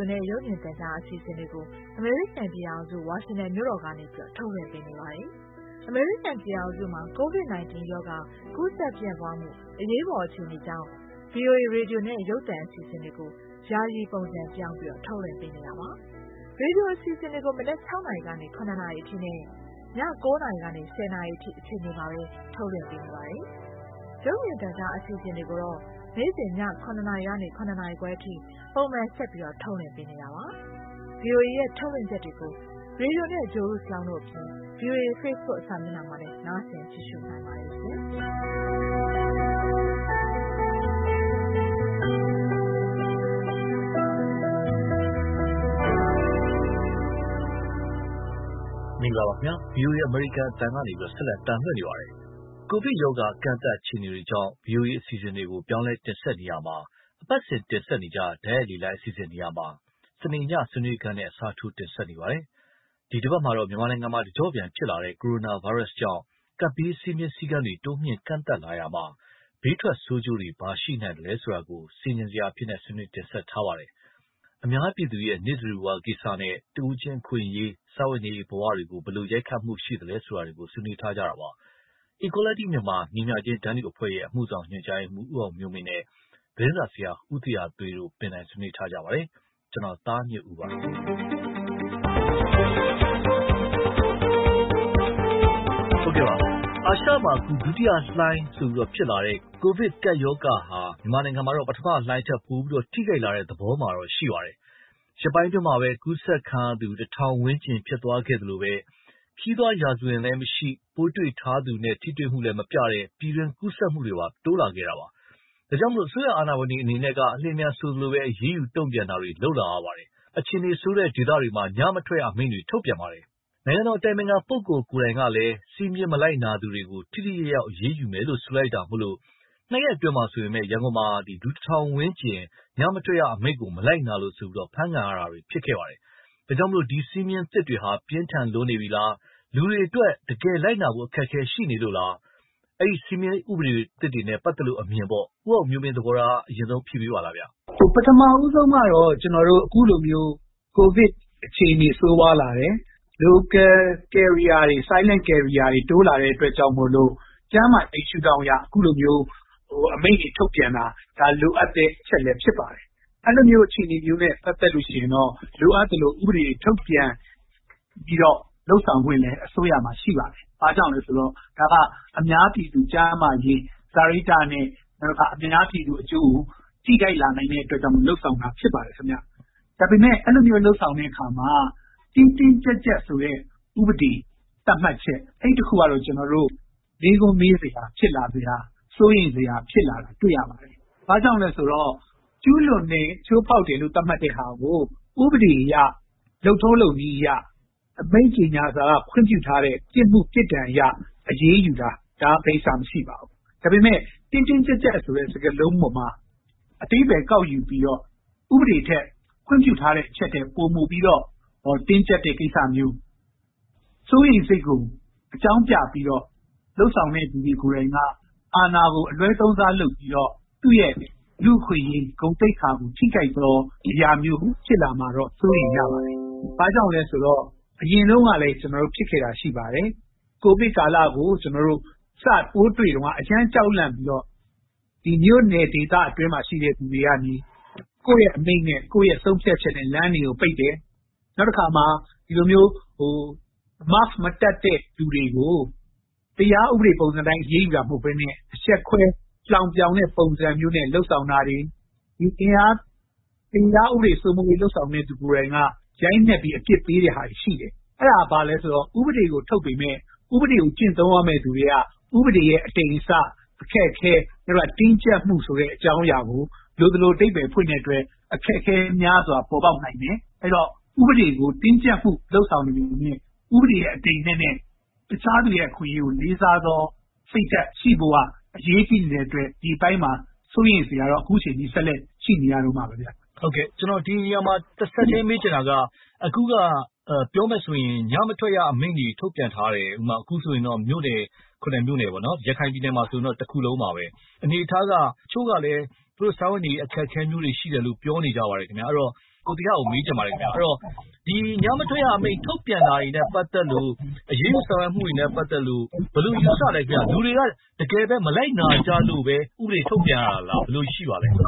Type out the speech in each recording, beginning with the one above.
နဲ့ရုပ်မြင်သံကြားအစီအစဉ်တွေကိုအမေရိကန်ပြည်ထောင်စုဝါရှင်တန်မြို့တော်ကနေထုတ်လွှင့်ပေးနေပါတယ်။အမေရိကန်ပြည်ထောင်စုမှာ COVID-19 ရောဂါကူးစက်ပြန့်ပွားမှုအရေးပေါ်အခြေအနေကြောင့် VOA ရေဒီယိုနဲ့ရုပ်သံအစီအစဉ်တွေကိုယာယီပုံစံပြောင်းပြီးထုတ်လွှင့်ပေးနေတာပါ။ရေဒီယိုအစီအစဉ်တွေကိုမနက် 6 နာရီကနေ 9 နာရီအထိနဲ့ည 9 နာရီကနေ 10 နာရီအထိအချိန်တွေမှာပဲထုတ်လွှင့်ပေးနေပါတယ်။ရုပ်မြင်သံကြားအစီအစဉ်တွေကိုတော့နေ့စဉ်ည 9 နာရီကနေ 9 နာရီခွဲအထိပုံမှန်ဆက်ပြီးထုတ်လွှင့်ပေးနေတာပါ။ VOA ရဲ့ထုတ်လွှင့်ချက်တွေကိုရေဒီယိုနဲ့ဂျိုရုဆောင်တို့အပြင် VOA Facebook စာမျက်နှာမှာလည်းနားဆင်ကြည့်ရှုနိုင်ပါတယ်ရှင်။မင်္ဂလာပါခင်ဗျာ VOA အမေရိကန်အသံကနေဆက်လက်တင်ပြနေပါတယ်။ ကိုဗစ်ရောဂါကန့်သတ်အခြေအနေတွေကြောင့် VOA အစီအစဉ်တွေကိုပြောင်းလဲတင်ဆက်နေရမှာအပတ်စဉ်တင်ဆက်နေကြတိုက်ရိုက်လေလိုက်အစီအစဉ်နေရာမှာစနေညဆွေးနွေးခန်းနဲ့အစားထိုးတင်ဆက်နေပါတယ်။ဒီတစ်ပတ်မှာတော့မြန်မာနိုင်ငံမှာတကျော့ပြန်ဖြစ်လာတဲ့ကိုရိုနာဗိုင်းရပ်စ်ကြောင့်ကပ်ဘေးစည်းမျဉ်းစည်းကမ်းတွေတိုးမြှင့်ကန့်သတ်လာရမှာဘေးထွက်ဆိုးကျိုးတွေဘာရှိနိုင်တယ်လဲဆိုတာကိုစီရင်စရာအဖြစ်နဲ့ဆွေးနွေးတင်ဆက်ထားပါတယ်။အများပြည်သူရဲ့နေ့စဉ်ဘဝကိစ္စနဲ့တဦးချင်းခွင့်ရေးစာဝတ်နေရေးဘဝတွေကိုဘယ်လိုရိုက်ခတ်မှုရှိသလဲဆိုတာတွေကိုဆွေးနွေးထားကြတာပါ။ Equality မြန်မာညီမျှခြင်းတန်းတူအဖွဲ့ရဲ့အမှုဆောင်ညွှန်ကြားရေးမှူးဦးအောင်မျိုးမင်းနဲ့သတင်းစာဆရာဦးသီဟသွေးတို့ပင်တိုင်ဆွေးနွေးထားကြပါတယ်။ကျွန်တော်သားညွတ်ဦးပါ။ဟုတ်ကဲ့ပါအာရှမှာအခုဒုတိယလှိုင်းဆိုပြီးဖြစ်လာတဲ့ကိုဗစ်ကပ်ရောဂါဟာမြန်မာနိုင်ငံမှာတော့ပထမလှိုင်းထက်ပိုပြီးထိခိုက်လာတဲ့သဘောမှာတော့ရှိပါတယ်။ရပိုင်းအတွင်းမှာပဲကူးစက်ခံရသူ1000ဝန်းကျင်ဖြစ်သွားခဲ့သလိုပဲခီးသွွားရာဇဝင်လည်းမရှိပိုးတွေ့ထားသူနဲ့ထိတွေ့မှုလည်းမပြတဲ့ပြည်တွင်းကူးစက်မှုတွေပါတိုးလာခဲ့တာပါ။ဒါကြောင့်အစိုးရအာဏာပိုင်တွေအနေနဲ့ကအလျင်မြန်ဆိုသလိုပဲအရေးယူတုံ့ပြန်တာတွေလုပ်လာရပါတယ်။အခြေအနေဆိုးတဲ့ဒေသတွေမှာညမထွက်ရအမိန့်တွေထုတ်ပြန်ပါတယ်။နိုင်ငံတော်အတိုင်ပင်ခံပုဂ္ဂိုလ်ကိုယ်တိုင်ကလည်းစည်းမျဉ်းမလိုက်နာသူတွေကိုထိထိရောက်ရောက်အရေးယူမယ်လို့ဆိုလိုက်တာမို့လို့2 ရက်အတွင်းမှာဆိုရင်ရန်ကုန်မှာလူ1000ဝန်းကျင်ညမထွက်ရအမိန့်ကိုမလိုက်နာလို့ဆိုပြီးဖမ်းခံရတာတွေဖြစ်ခဲ့ပါတယ်။ဒါကြောင့်ဒီစည်းမျဉ်းသစ်တွေဟာပြင်းထန်လွန်းနေပြီလားလူတွေအတွက်တကယ်လိုက်နာဖို့အခက်အခဲရှိနေလို့လားအဲ့ဒီစည်းမျဉ်းဥပဒေသစ်တွေနဲ့ပတ်သက်လို့အမြင်ပေါ့ဦးအောင်မျိုးမင်းသဘောထားအရင်ဆုံးဖြေပေးပါလားဗျ။ပထမဦးဆုံးကတော့ကျွန်တော်တို့အခုလိုမျိုးကိုဗစ်အခြေအနေဆိုးဝါးလာတယ်။ local carrier တွေ silent carrier တွေတိုးလာတဲ့အတွက်ကြောင့်မို့လို့ကျန်းမာရေးရှုထောင့်အရအခုလိုမျိုးအမိန့်တွေထုတ်ပြန်တာဒါလိုအပ်တဲ့အချက်လည်းဖြစ်ပါတယ်။အဲ့လိုမျိုးအခြေအနေမျိုးနဲ့ပတ်သက်လို့ရှိရင်တော့လိုအပ်သလိုဥပဒေထုတ်ပြန်ပြီးတော့လှုပ်ဆောင်ခွင့်လည်းအစိုးရမှာရှိပါတယ်။အားကြောင့်လဲဆိုတော့ဒါကအများပြည်သူကျန်းမာရေးစာရိတ္တနဲ့နောက်ကအများပြည်သူအကျိုးကိုထိခိုက်လာနိုင်တဲ့အတွက်ကြောင့်လှုပ်ဆောင်တာဖြစ်ပါတယ်ခင်ဗျ။ဒါပေမဲ့အဲ့လိုမျိုးလှုပ်ဆောင်တဲ့အခါမှာတင်းတင်းကြပ်ကြပ်ဆိုတဲ့ဥပဒေသတ်မှတ်ချက်အဲ့ဒီတစ်ခုကတော့ကျွန်တော်တို့လေးကုန်းမေးစရာဖြစ်လာစရာစိုးရိမ်စရာဖြစ်လာတာတွေ့ရပါတယ်။ဘာကြောင့်လဲဆိုတော့ကျူးလွန်တဲ့ချိုးဖောက်တယ်လို့သတ်မှတ်တဲ့ဟာကိုဥပဒေအရလုပ်ထုံးလုပ်နည်းအရအမိန့်ကြေညာစာကခွင့်ပြုထားတဲ့ပြစ်မှုပြစ်ဒဏ်အရအရေးယူတာဒါအသေးစားမရှိပါဘူး။ဒါပေမဲ့တင်းတင်းကြပ်ကြပ်ဆိုတဲ့စကားလုံးပေါ်မှာအတိပယ်ကောက်ယူပြီးတော့ဥပဒေထက်ခွင့်ပြုထားတဲ့အချက်တွေပုံမှုပြီးတော့တင်းကျပ်တဲ့ကိစ္စမျိုးစိုးရိမ်စိတ်ကိုအကြောင်းပြပြီးတော့လှုပ်ဆောင်တဲ့သူတွေကိုယ်တိုင်ကအာဏာကိုအလွဲသုံးစားလုပ်ပြီးတော့သူ့ရဲ့လူခွင့်ရေးဂုဏ်သိက္ခာကိုထိခိုက်သောအရာမျိုးဖြစ်လာမှာတော့စိုးရိမ်ရပါတယ်။ဘာကြောင့်လဲဆိုတော့အရင်တုန်းကလည်းကျွန်တော်တို့ဖြစ်ခဲ့တာရှိပါတယ်။ကိုဗစ်ကာလကိုကျွန်တော်တို့စပိုးတွေ့တော့အကျန်းကြောက်လန့်ပြီးတော့ဒီမြို့နယ်ဒေသအတွင်းမှာရှိတဲ့သူတွေကနေကိုယ့်ရဲ့အမိန့်နဲ့ကိုယ့်ရဲ့ဆုံးဖြတ်ချက်နဲ့လမ်းတွေကိုပိတ်တယ်။နောက်တစ်ခါမှာဒီလိုမျိုးmask မတက်တဲ့လူတွေကိုတရားဥပဒေပုံစံတိုင်းရေးယူတာမဟုတ်ဘဲနဲ့အချက်ခွဲလောင်ပြောင်တဲ့ပုံစံမျိုးနဲ့လှုပ်ဆောင်တာတွေဒီတရားဥပဒေစိုးမိုးရေးလှုပ်ဆောင်တဲ့သူကိုယ်တိုင်ကရိုက်နှက်ပြီးအပြစ်ပေးတဲ့ဟာရှိတယ်။အဲ့ဒါဘာလဲဆိုတော့ဥပဒေကိုထုတ်ပေမဲ့ဥပဒေကိုကျင့်သုံးရမယ့်သူတွေကဥပဒေရဲ့အတိမ်အစအခက်အခဲတင်းကျပ်မှုဆိုတဲ့အကြောင်းအရာကိုလိုသလိုတိတ်ပဲဖွင့်တဲ့အတွက်အခက်အခဲများစွာပေါ်ပေါက်နိုင်တယ်။အဲ့တော့ဥပဒေကိုတင်းကျပ်မှုလှုပ်ဆောင်နေမှုနဲ့ဥပဒေရဲ့အတိမ်နဲ့တခြားသူရဲ့အခွင့်အရေးကိုလေးစားသောစိတ်ဓာတ်ရှိဖို့ကအရေးကြီးနေတဲ့အတွက်ဒီပိုင်းမှာစိုးရိမ်စရာတော့အခုချိန်ကြီးဆက်လက်ရှိနေရတော့မှာပဲဗျ။ဟုတ်ကဲ့ကျွန်တော်ဒီနေရာမှာတစ်ဆက်ချင်းမေးချင်တာကအခုကပြောမယ်ဆိုရင်ညမထွက်ရအမိန့်ကြီးထုတ်ပြန်ထားတယ်ဥပမာအခုဆိုရင်တော့မြို့နယ်9မြို့နယ်ပေါ့နော်ရခိုင်ပြည်နယ်မှာဆိုရင်တော့တစ်ခုလုံးပါပဲအနေအထားကချို့ကလည်းသူတို့စာဝန်တွေအခက်အခဲမျိုးတွေရှိတယ်လို့ပြောနေကြပါတယ်ခင်ဗျာအဲ့တော့ကိုတီကိုမေးချင်ပါတယ်ခင်ဗျာအဲ့တော့ဒီညမထွက်ရအမိန့်ထုတ်ပြန်တာတွေနဲ့ပတ်သက်လို့အရေးယူဆောင်ရွက်မှုတွေနဲ့ပတ်သက်လို့ဘယ်လိုယူဆလဲခင်ဗျာလူတွေကတကယ်ပဲမလိုက်နာကြလို့ပဲဥပဒေထုတ်ပြန်ရတာလားဘယ်လိုရှိပါလဲည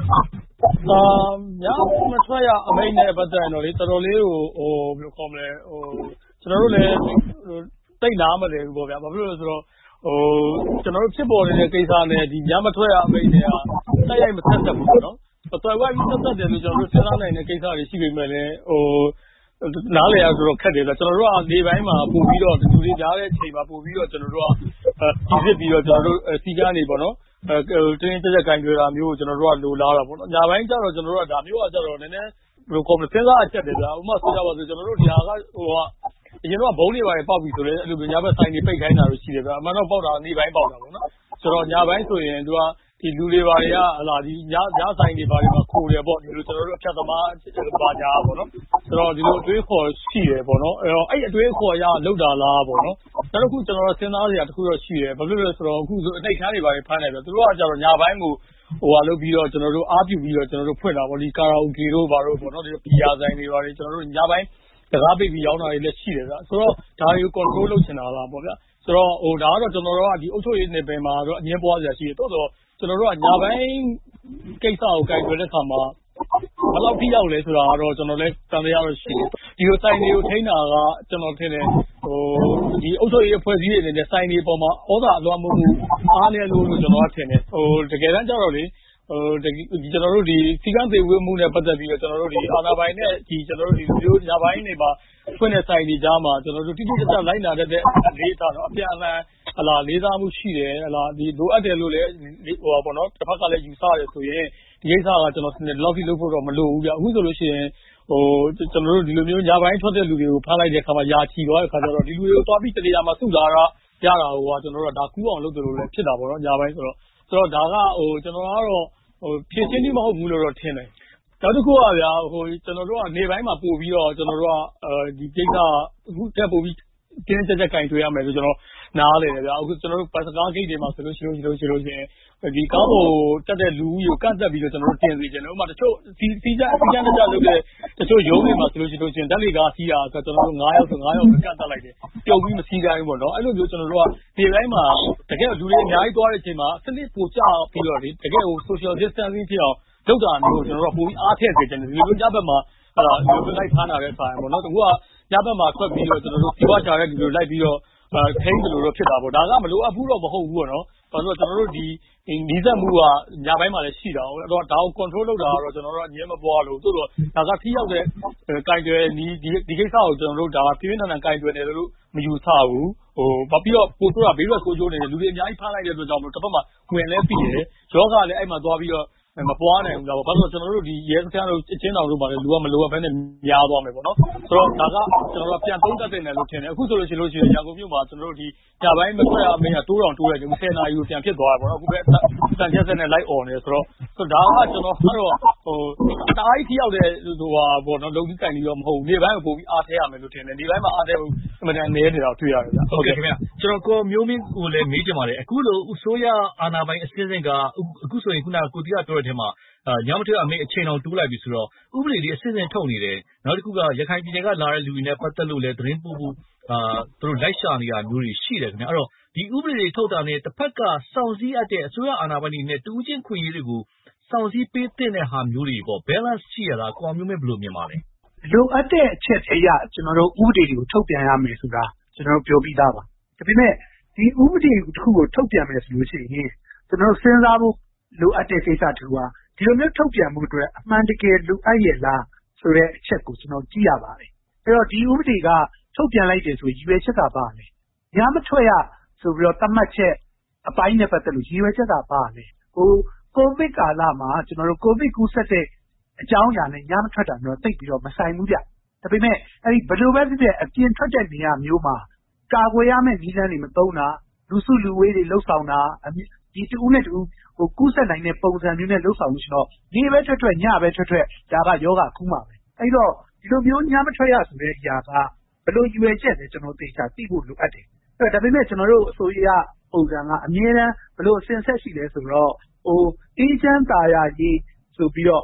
မထွက်ရအမိန့်နဲ့ပတ်သက်ရင်တော့လေတော်တော်လေးကိုဘယ်လိုခေါ်မလဲကျွန်တော်တို့လည်းတိတ်နားမလဲဘူးပေါ့ဗျာဘာဖြစ်လို့လဲဆိုတော့ကျွန်တော်တို့ဖြစ်ပေါ်နေတဲ့ကိစ္စနဲ့ဒီညမထွက်ရအမိန့်တွေကတိုက်ရိုက်မဆက်သက်ဘူးပေါ့နော်တော်ဝိုင်းပြီးဆက်သက်တယ်လို့ကျွန်တော်တို့စဉ်းစားနိုင်တဲ့ကိစ္စတွေရှိပေမဲ့လည်းနားလည်ရဆိုတော့ခက်တယ်ဗျကျွန်တော်တို့ကနေပိုင်းမှာပို့ပြီးတော့လူတွေကြားတဲ့အချိန်မှာပို့ပြီးတော့ကျွန်တော်တို့ကဒီဖြစ်ပြီးတော့ကျွန်တော်တို့စီကားနေပေါ့နော်တင်းကြပ်ကင်ကြွယ်တာမျိုးကိုကျွန်တော်တို့ကလိုလားတာပေါ့နော်ညာပိုင်းကျတော့ကျွန်တော်တို့ကဒါမျိုးကကျတော့နည်းနည်းဘယ်လိုခေါ်မလဲစဉ်းစားအချက်တယ်ဗျဥပမာဆိုကြပါစို့ကျွန်တော်တို့ဒီဟာကအရင်တော့ဘုံတွေပါပေါက်ပြီးဆိုလဲအဲ့လိုညဘက်ဆိုင်တွေပိတ်ခိုင်းတာလို့ရှိတယ်ဗျအမှန်တော့ပေါက်တာနေပိုင်းပေါက်တာပေါ့နော်ဆိုတော့ညာပိုင်းဆိုရင်သူကဒီလူတွေပါတွေကဟလာဒီညဆိုင်တွေပါတွေမှာခိုးတယ်ပေါ့ဒီလိုကျွန်တော်တို့အဖြတ်သမားပါညာပေါ့နော်ဆိုတော့ဒီလိုအတွေးခေါ်ရှိတယ်ပေါ့နော်အဲ့အတွေးခေါ်ရလောက်တာလားပေါ့နော်နောက်တစ်ခုကျွန်တော်တို့စဉ်းစားစရာတစ်ခုတော့ရှိတယ်ဘာဖြစ်လို့လဲဆိုတော့အခုဆိုအနှိတ်ခမ်းတွေပါတွေဖမ်းတယ်ဆိုတော့သူတို့ကကျတော့ညာပိုင်းကိုလုပ်ပြီးတော့ကျွန်တော်တို့အားပြုပြီးတော့ကျွန်တော်တို့ဖွင့်တာပေါ့ဒီကာရာအိုကေတို့ပါတော့ပေါ့နော်ဒီဘီယာဆိုင်တွေပါတွေကျွန်တော်တို့ညာပိုင်းတကားပိတ်ပြီးရောင်းတာတွေလည်းရှိတယ်ဗျဆိုတော့ဒါတွေကို control လုပ်ချင်တာလားပေါ့ဗျာဆိုတော့ဒါကတော့ကျွန်တော်တို့ကဒီအုပ်ချုပ်ရေးနယ်ပယ်မှာတော့အငင်းပွားစရာရှိတယ်တိုးတော့ကျွန်တော်တို့ကညာပိုင်းကိစ္စကိုကြိုက်ကြတဲ့အခါမှာဘယ်လောက်ထိရောက်လဲဆိုတာကတော့ကျွန်တော်လည်းတန်တရားတော့ရှိတယ်ဒီလိုဆိုင်တွေကိုထိန်းတာကကျွန်တော်ထင်တယ်ဒီအုပ်ချုပ်ရေးအဖွဲ့အစည်းတွေအနေနဲ့ဆိုင်တွေပေါ်မှာဩဇာအလွှမ်းမိုးမှုအားနည်းလို့ကျွန်တော်ကထင်တယ်တကယ်တမ်းကျတော့လေကျွန်တော်တို့ဒီစီကံသေးဝေးမှုနဲ့ပတ်သက်ပြီးတော့ကျွန်တော်တို့ဒီအာဏာပိုင်နဲ့ဒီကျွန်တော်တို့ဒီမျိုးညာပိုင်းတွေမှာဖွင့်တဲ့ဆိုင်တွေကြားမှာကျွန်တော်တို့တိတိကျကျလိုက်နာတဲ့အလေးထားတော့အပြန်အလှန်လေးစားမှုရှိတယ်ဒီလိုအပ်တယ်လို့လည်းပေါ့နော်တစ်ဖက်ကလည်းယူဆရတယ်ဆိုရင်ဒီကိစ္စကကျွန်တော်ဒီလောက်ထိလုပ်ဖို့တော့မလိုဘူးဗျအခုဆိုလို့ရှိရင်ကျွန်တော်တို့ဒီလိုမျိုးညာပိုင်းထွက်တဲ့လူတွေကိုဖမ်းလိုက်တဲ့အခါမှာယာချီသွားတဲ့အခါကျတော့ဒီလူတွေကိုသွားပြီးတနေရာမှာစုလာတာရတာဟိုကကျွန်တော်တို့ကဒါကူးအောင်လုပ်တယ်လို့လည်းဖြစ်တာပေါ့နော်ညာပိုင်းဆိုတော့ဒါကကျွန်တော်ကတော့ဖြည့်ချင်းကြီးမဟုတ်ဘူးလို့တော့ထင်တယ်နောက်တစ်ခုကဗျာကျွန်တော်တို့ကနေပိုင်းမှာပို့ပြီးတော့ကျွန်တော်တို့ကဒီကိစ္စအခုတက်ပို့ပြီးတင်းကြပ်ကင်တွေ့ရမယ်လို့ကျွန်တော်နားလေတယ်ဗျာအခုကျွန်တော်တို့ဘတ်စကားဂိတ်တွေမှာဆိုလို့ရှိရင်ဒီကားပေါ်တက်တဲ့လူကြီးကိုကန့်သက်ပြီးတော့ကျွန်တော်တို့တင်စီခြင်းဥပမာတချို့စီးကြလုပ်တဲ့တချို့ရုံးတွေမှာဆိုလို့ရှိရင်ဓာတ်လေကားစီးတာဆိုတော့ကျွန်တော်တို့9ယောက်ဆို9ယောက်ကန့်သက်လိုက်တယ်ပြုတ်ပြီးမစီးတိုင်းပေါ့နော်အဲ့လိုမျိုးကျွန်တော်တို့ကဒီတိုင်းမှာတကယ်လူတွေအများကြီးသွားတဲ့အချိန်မှာစနစ်ပိုကျပြီးတော့တကယ်ကို social distancing ဖြစ်အောင်လုပ်တာမျိုးကျွန်တော်တို့ပိုပြီးအားထည့်စေချင်တယ်ဒီလိုညဘက်မှာလိုက်ဖမ်းတာတဲ့ဆိုင်ပေါ့နော်တကူကညဘက်မှာထွက်ပြီးတော့ကျွန်တော်တို့ဒီဝါချာတဲ့လူတွေလိုက်ပြီးတော့ထိန်းတယ်လို့ဖြစ်တာပေါ့ဒါကမလိုအပ်ဘူးတော့မဟုတ်ဘူးပေါ့နော်ဘာလို့ကျွန်တော်တို့ဒီနီးစပ်မှုကညာဘက်မှာလည်းရှိတာပေါ့ဒါကို control လုပ်တာကတော့ကျွန်တော်တို့အငြင်းမပွားလို့သို့တော့ဒါကထိရောက်တဲ့ကင်တွယ်ဒီကိစ္စကိုကျွန်တော်တို့ဒါပြင်းထန်ကင်တွယ်တယ်လို့မယူဆဘူးဘာပြီးတော့ပို့ဆိုတာဘေးရွက်ဆိုးကျိုးနေတယ်လူတွေအများကြီးဖမ်းလိုက်တဲ့အတွက်ကြောင့်တစ်ဖက်မှာဝင်လဲပြီးတယ်ယောဂလည်းအဲ့မှာသွားပြီးတော့မပွားနိုင်ဘူးလားဘာလို့ကျွန်တော်တို့ဒီရဲစခန်းတို့အချင်းတော်တို့ပါလေလူကမလိုအပ်ဘဲနဲ့များသွားမယ်ပေါ့နော်ဆိုတော့ဒါကကျွန်တော်တို့ပြန်သုံးသပ်တယ်လို့ထင်တယ်အခုဆိုလို့ရှိရင်ရန်ကုန်မြို့မှာကျွန်တော်တို့ဒီညပိုင်းမထွက်ရအမင်းကတိုးတယ်10နာရီကိုပြန်ဖြစ်သွားတယ်ပေါ့နော်အခုပဲစံချက်စက်နဲ့လိုက်អော်နေဆိုတော့ဒါကကျွန်တော်ကတော့တအားကြီးထိရောက်တဲ့ပေါ့နော်လုံကြီးကင်ပြီးတော့မဟုတ်ဘူးနေပိုင်းကိုပို့ပြီးအားထဲရမယ်လို့ထင်တယ်ဒီပိုင်းမှာအားထဲဘူးအမှန်တန်နေနေတာတွေ့ရတယ်ဗျဟုတ်ကဲ့ခင်ဗျကျွန်တော်ကိုမျိုးမင်းကိုလည်းမေးချင်ပါတယ်အခုလိုအစိုးရအာဏာပိုင်အစင်းစင်ကအခုဆိုရင်ခုနကကိုတီကပြောတဲ့ထဲမှာညမထွက်အမိန့်အချိန်အောင်တိုးလိုက်ပြီဆိုတော့ဥပဒေတွေအစစ်အစစ်ထုတ်နေတယ်နောက်တစ်ခုကရခိုင်ပြည်နယ်ကလာတဲ့လူတွေနဲ့ပတ်သက်လို့လည်းသတင်းပို့ဖို့သူတို့လိုက်ရှာနေတာမျိုးတွေရှိတယ်ခင်ဗျအဲ့တော့ဒီဥပဒေတွေထုတ်တာနဲ့တစ်ဖက်ကစောင့်စည်းအပ်တဲ့အစိုးရအာဏာပိုင်တွေနဲ့တူးချင်းခွင့်ရေးတွေကိုစောင့်စည်းပေးတဲ့ဟာမျိုးတွေပေါ့ balance ရှိရတာကိုအောင်မျိုးမင်းဘယ်လိုမြင်ပါလဲလိုအပ်တဲ့အချက်အရာကျွန်တော်တို့ဥပဒေတွေကိုထုတ်ပြန်ရမယ်ဆိုတာကျွန်တော်တို့ပြောပြီးသားပါဒါပေမဲ့ဒီဥပဒေတစ်ခုကိုထုတ်ပြန်မယ်ဆိုလို့ရှိရင်ကျွန်တော်တို့စဉ်းစားဖို့လိုအပ်တဲ့ကိစ္စတစ်ခုကဒီလိုမျိုးထုတ်ပြန်မှုအတွက်အမှန်တကယ်လိုအပ်ရဲ့လားဆိုတဲ့အချက်ကိုကျွန်တော်ကြည့်ရပါတယ်အဲ့တော့ဒီဥပဒေကထုတ်ပြန်လိုက်တယ်ဆိုရင်ရည်ရွယ်ချက်ကပါလေညမထွက်ရဆိုပြီးတော့သတ်မှတ်ချက်အပိုင်းနဲ့ပတ်သက်လို့ရည်ရွယ်ချက်ကပါလေကိုဗစ်ကာလမှာကျွန်တော်တို့ကိုဗစ်ကူးစက်တဲ့အကြောင်းအရာနဲ့ညမထွက်တာမျိုးသိပြီးတော့မဆိုင်ဘူးဗျဒါပေမဲ့အဲ့ဒီဘယ်လိုပဲဖြစ်ဖြစ်အပြင်ထွက်တဲ့နေရာမျိုးမှာကာကွယ်ရမယ့်နည်းလမ်းတွေမသုံးတာလူစုလူဝေးတွေလှုပ်ဆောင်တာဒီတူနဲ့တူကူးစက်နိုင်တဲ့ပုံစံမျိုးနဲ့လှုပ်ဆောင်လို့ရှိတော့နေပဲထွက်ညပဲထွက်ဒါကယောဂကူးမှာပဲအဲ့တော့ဒီလိုမျိုးညမထွက်ရဆိုတဲ့အရာကဘယ်လိုရွယ်ချက်လဲကျွန်တော်သိချာသိဖို့လိုအပ်တယ်အဲ့ဒါပေမဲ့ကျွန်တော်တို့အစိုးရပုံစံကအမြဲတမ်းဘယ်လိုအစဉ်ဆက်ရှိလဲဆိုတော့အေးချမ်းသာယာရေးဆိုပြီးတော့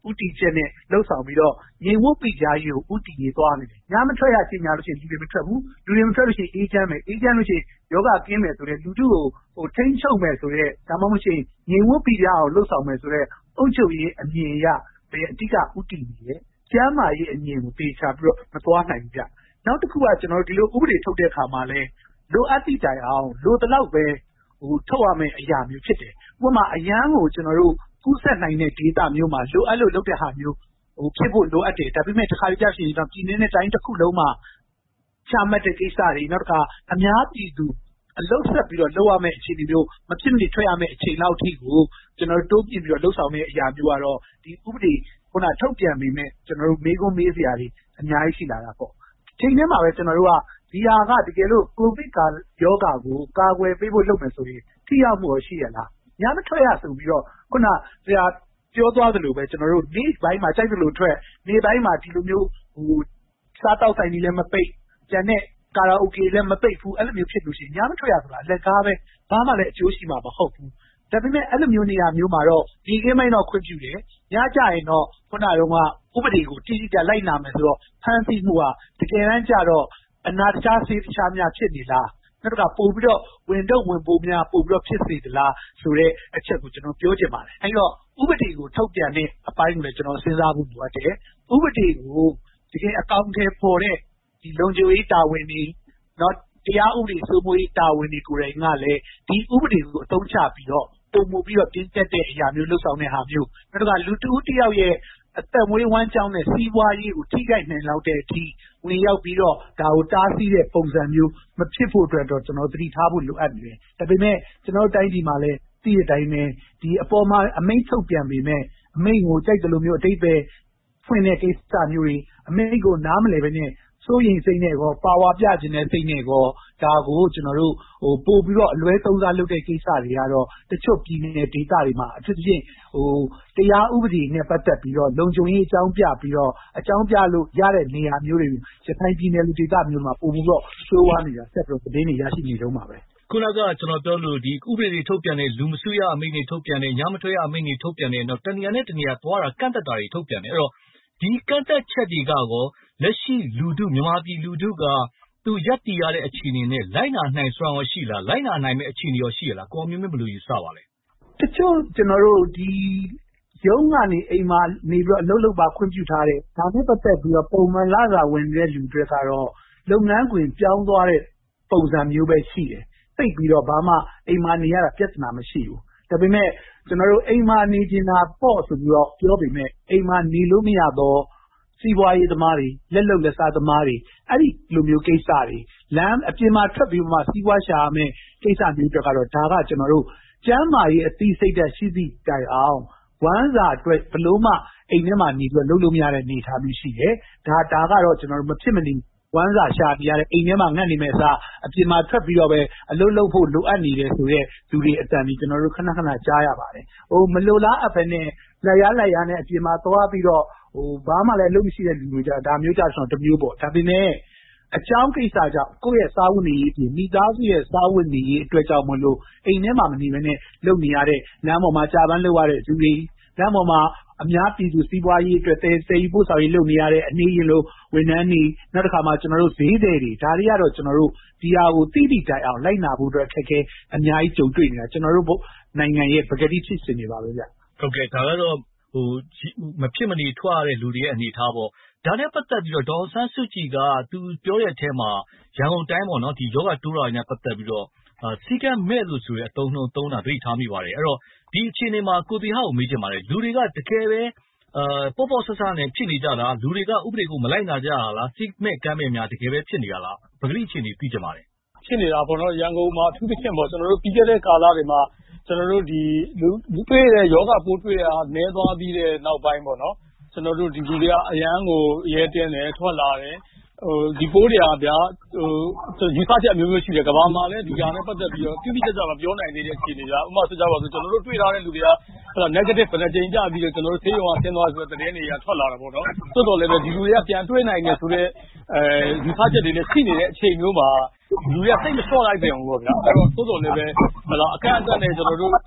ဦးတည်ချက်နဲ့လှုပ်ဆောင်ပြီးတော့ငြိမ်ဝှက်ပိကြားရေးကိုဦးတည်နေသွားနေတယ်။ညမထွက်ရကြေညာလို့ရှိရင်လူတွေမထွက်ဘူး။လူတွေမထွက်လို့ရှိရင်အေးချမ်းမယ်။အေးချမ်းလို့ရှိရင်ယောဂကင်းမယ်ဆိုတဲ့လူထုကိုထိန်းချုပ်မယ်ဆိုတဲ့ဒါမှမဟုတ်ရင်ငြိမ်ဝှက်ပိကြားအောင်လှုပ်ဆောင်မယ်ဆိုတဲ့အုပ်ချုပ်ရေးအမြင်အရအဓိကဦးတည်နေတယ်။ကျန်းမာရေးအမြင်ကိုသေချာပြီးတော့မသွားနိုင်ဘူးဗျ။နောက်တစ်ခုကကျွန်တော်တို့ဒီလိုဥပဒေထုတ်တဲ့အခါမှာလဲလိုအပ်သည့်တိုင်အောင်လိုတလောက်ပဲထုတ်ရမယ့်အရာမျိုးဖြစ်တယ်။ဥပမာအရန်ကိုကျွန်တော်တို့ကူးစက်နိုင်တဲ့ဒေသမျိုးမှာလိုအပ်လို့လုပ်တဲ့ဟာမျိုးဖြစ်ဖို့လိုအပ်တယ်။ဒါပေမဲ့တစ်ခါကြရှင်တော့ပြည်내နဲ့တိုင်းတစ်ခုလုံးမှာချမှတ်တဲ့ကိစ္စတွေနောက်တစ်ခါအများပြည်သူအလုပ်ဆက်ပြီးတော့လုပ်ရမယ့်အခြေအနေမျိုးမဖြစ်မနေထွက်ရမယ့်အခြေလောက်ထိကိုကျွန်တော်တို့တိုးပြပြီးတော့လှုပ်ဆောင်တဲ့အရာမျိုးကတော့ဒီဥပဒေခုနထုတ်ပြန်ပြီးမဲ့ကျွန်တော်တို့မေးခွန်းမေးစရာတွေအများကြီးရှိလာတာပေါ့။ချိန်ထဲမှာပဲကျွန်တော်တို့ကဒီဟာကတကယ်လို့ကိုဗစ်ရောဂါကိုကာကွယ်ပေးဖို့လုပ်မယ်ဆိုရင်ထိရောက်မှုရှိရလား။ညမထွက်ရဆိုပြီးတော့ခုနဆရာပြောသွားသလိုပဲကျွန်တော်တို့နေ့ပိုင်းမှာကြိုက်သလိုထွက်နေ့ပိုင်းမှာဒီလိုမျိုးစားတောက်ဆိုင်တွေလည်းမပိတ်ကျန်တဲ့ကာရာအိုကေလည်းမပိတ်ဘူးအဲ့လိုမျိုးဖြစ်လို့ရှိရင်ညမထွက်ရဆိုတာအလက်ကားပဲဘာမှလည်းအကျိုးရှိမှာမဟုတ်ဘူးဒါပေမဲ့အဲ့လိုမျိုးနေရာမျိုးမှာတော့ဒီကိမိုင်းတော့ခွင့်ပြုတယ်ညကြရင်တော့ခုနကတော့ဥပဒေကိုတိတိကျလိုက်နာမယ်ဆိုတော့ဖမ်းဆီးမှုကတကယ်တမ်းကျတော့အနာတခြားဆေးတခြားများဖြစ်နေလားနောက်တစ်ခါပို့ပြီးတော့ဝင်ပိုးများပို့ပြီးတော့ဖြစ်စေသလားဆိုတဲ့အချက်ကိုကျွန်တော်ပြောချင်ပါတယ်အဲ့တော့ဥပဒေကိုထုတ်ပြန်တဲ့အပိုင်းကိုလည်းကျွန်တော်စဉ်းစားဖို့လိုအပ်တယ်ဥပဒေကိုတကယ်အကောင့်ထဲပေါ်တဲ့ဒီလုံခြုံရေးတာဝန်တွေနော်တရားဥပဒေစိုးမိုးရေးတာဝန်တွေကိုယ်တိုင်ကလည်းဒီဥပဒေကိုအသုံးချပြီးတော့ပုံမှုပြီးတော့တင်းကျပ်တဲ့အရာမျိုးလှုပ်ဆောင်တဲ့ဟာမျိုးနောက်တစ်ခါလူတဦးတစ်ယောက်ရဲ့အသက်မွေးဝမ်းကြောင်းနဲ့စီးပွားရေးကိုထိခိုက်နိုင်လောက်တဲ့အထိဝင်ရောက်ပြီးတော့ဒါကိုတားဆီးတဲ့ပုံစံမျိုးမဖြစ်ဖို့အတွက်တော့ကျွန်တော်သတိထားဖို့လိုအပ်နေတယ်။ဒါပေမဲ့ကျွန်တော်တိုင်းပြည်မှာလည်းသိတဲ့အတိုင်းပဲဒီအပေါ်မှာအမိန့်ထုတ်ပြန်ပေမဲ့အမိန့်ကိုကြိုက်တယ်လို့မျိုးအတိတ်ပဲဖွင့်တဲ့ကိစ္စမျိုးတွေအမိန့်ကိုနားမလည်ပဲနဲ့စိုးရိမ်စိတ်နဲ့ကောပါဝါပြခြင်းနဲ့စိတ်နဲ့ကောဒါကိုကျွန်တော်တို့ပို့ပြီးတော့အလွဲသုံးစားလုပ်တဲ့ကိစ္စတွေကတော့တချို့ပြည်နယ်ဒေသတွေမှာအထူးသဖြင့်တရားဥပဒေနဲ့ပတ်သက်ပြီးတော့လုံခြုံရေးအကြောင်းပြပြီးတော့အကြောင်းပြလို့ရတဲ့နေရာမျိုးတွေရခိုင်ပြည်နယ်လူဒေသမျိုးမှာပို့ပြီးတော့ဆိုးဝါးနေတာဆက်ပြီးတော့သတင်းတွေရရှိနေတော့မှာပဲခုနကကျွန်တော်ပြောလို့ဒီဥပဒေတွေထုတ်ပြန်တဲ့လူမစုရအမိန့်တွေထုတ်ပြန်တဲ့ညမထွက်ရအမိန့်တွေထုတ်ပြန်တဲ့တော့တနေရာနဲ့တနေရာသွားတာကန့်သက်တာတွေထုတ်ပြန်တယ်အဲ့တော့ဒီကန့်သက်ချက်တွေကကောလက်ရှိလူထုမြန်မာပြည်လူထုကသူရပ်တည်ရတဲ့အခြေအနေနဲ့လိုက်နာနိုင်စွမ်းရောရှိလားလိုက်နာနိုင်မယ့်အခြေအနေရောရှိရလားကိုမျိုးမင်းဘယ်လိုယူဆပါလဲတချို့ကျွန်တော်တို့ဒီရုံးကနေအိမ်မှာနေပြီးတော့အလုပ်လုပ်ပါခွင့်ပြုထားတယ်ဒါနဲ့ပတ်သက်ပြီးတော့ပုံမှန်လာစာဝင်တဲ့လူတွေကတော့လုပ်ငန်းခွင်ပြောင်းသွားတဲ့ပုံစံမျိုးပဲရှိတယ်သိပြီးတော့ဘာမှအိမ်မှာနေရတာပြဿနာမရှိဘူးဒါပေမဲ့ကျွန်တော်တို့အိမ်မှာနေချင်တာပေါ့ဆိုပြီးတော့ပြောပေမဲ့အိမ်မှာနေလို့မရတော့စီးပွားရေးသမားတွေလက်လုံလက်စားသမားတွေအဲ့ဒီလိုမျိုးကိစ္စတွေလမ်းအပြင်မှာထွက်ပြီးမှစီးပွားရှာရမယ်ကိစ္စမျိုးတွေကတော့ဒါကကျွန်တော်တို့ကျမ်းမာရေးအသိစိတ်ဓာတ်ရှိသည့်တိုင်အောင်ဝမ်းစာအတွက်ဘလို့မှအိမ်ထဲမှာနေပြီးလုပ်လို့မရတဲ့အနေအထားမျိုးရှိတယ်ဒါကတော့ကျွန်တော်တို့မဖြစ်မနေဝမ်းစာရှာပြရတဲ့အိမ်ထဲမှာငတ်နေမဲ့အစားအပြင်မှာထွက်ပြီးတော့ပဲအလုပ်လုပ်ဖို့လိုအပ်နေတယ်ဆိုတဲ့လူတွေအတန်ကြီးကျွန်တော်တို့ခဏခဏကြားရပါတယ်မလိုလားအပ်ပဲနဲ့လက်ရနဲ့အပြင်မှာသွားပြီးတော့ဘာမှလည်းလုပ်မရှိတဲ့လူတွေကြဒါမျိုးကြဆိုတော့တမျိုးပေါ့ဒါပေမဲ့အကြောင်းကိစ္စကြောင့်ကိုယ့်ရဲ့စားဝတ်နေရေးပြင်မိသားစုရဲ့စားဝတ်နေရေးအတွက်ကြောင့်မလို့အိမ်ထဲမှာမနေဘဲနဲ့လုပ်နေရတဲ့လမ်းပေါ်မှာကြာပန်းလုပ်ရတဲ့လူတွေလမ်းပေါ်မှာအများပြည်သူစီးပွားရေးအတွက်တည်ယူပို့ဆောင်ရေးလုပ်နေရတဲ့အနေရင်လို့ဝန်ထမ်းတွေနောက်တစ်ခါမှကျွန်တော်တို့ဈေးတွေဒါတွေကတော့ကျွန်တော်တို့ဒီဟာကိုတိတိတိုင်အောင်လိုက်နာဖို့အတွက်အခက်အခဲအများကြီးကြုံတွေ့နေတာကျွန်တော်တို့နိုင်ငံရဲ့ပကတိဖြစ်စဉ်တွေပါပဲဗျဟုတ်ကဲ့ဒါကတော့မဖြစ်မနေထွက်ရတဲ့လူတွေရဲ့အနေထားပေါ့ဒါနဲ့ပတ်သက်ပြီးတော့ဒေါ်ဆန်းစုကြည်ကသူပြောတဲ့အထဲမှာရန်ကုန်တိုင်းပေါ့နော်ဒီယောဂတိုးတာနဲ့ပတ်သက်ပြီးတော့စီကံမဲ့လို့ဆိုတဲ့အသုံးနှုန်းသုံးတာသိထားမိပါတယ်အဲ့တော့ဒီအခြေအနေမှာကိုတီဟာကိုမေးချင်ပါတယ်လူတွေကတကယ်ပဲပေါ့ဆဆနဲ့ဖြစ်နေကြတာလူတွေကဥပဒေကိုမလိုက်နာကြတာလားစီမဲ့ကမ်းမဲ့များတကယ်ပဲဖြစ်နေတာလားပဂတိအခြေအနေသိချင်ပါတယ်ဖြစ်နေတာပေါ့နော်ရန်ကုန်မှာအထူးသဖြင့်ပေါ့ကျွန်တော်တို့ပြီးခဲ့တဲ့ကာလတွေမှာကျွန်တော်တို့ဒီလူတွေ့တဲ့ယောဂပိုးတွေ့တာနည်းသွားပြီးတဲ့နောက်ပိုင်းပေါ့နော်ကျွန်တော်တို့ဒီလူတွေကအရန်ကိုရဲတင်းတယ်ထွက်လာတယ်ဒီပိုးတွေကဗျာယူဆချက်အမျိုးမျိုးရှိတယ်ကမ္ဘာမှာလည်းဒီဟာနဲ့ပတ်သက်ပြီးတော့တိတိကျကျမပြောနိုင်သေးတဲ့အခြေအနေကဥပမာဆိုကြပါစို့ကျွန်တော်တို့တွေ့ထားတဲ့လူတွေကnegative ဘယ်နှကြိမ်ကြပြီးတော့ကျွန်တော်တို့ဆေးရုံကဆင်းသွားဆိုတဲ့သတင်းတွေကထွက်လာတာပေါ့နော်တိုးတော်လည်းပဲဒီလူတွေကပြန်တွေ့နိုင်တယ်ဆိုတဲ့ယူဆချက်တွေနဲ့ရှိနေတဲ့အချိန်မျိုးမှာလူတွေကစိတ်မလျှော့လိုက်ပြန်ဘူးပေါ့ဗျာအဲ့တော့တိုးတော်လည်းပဲအကန့်အသတ်နဲ့ကျွန်တော်တို့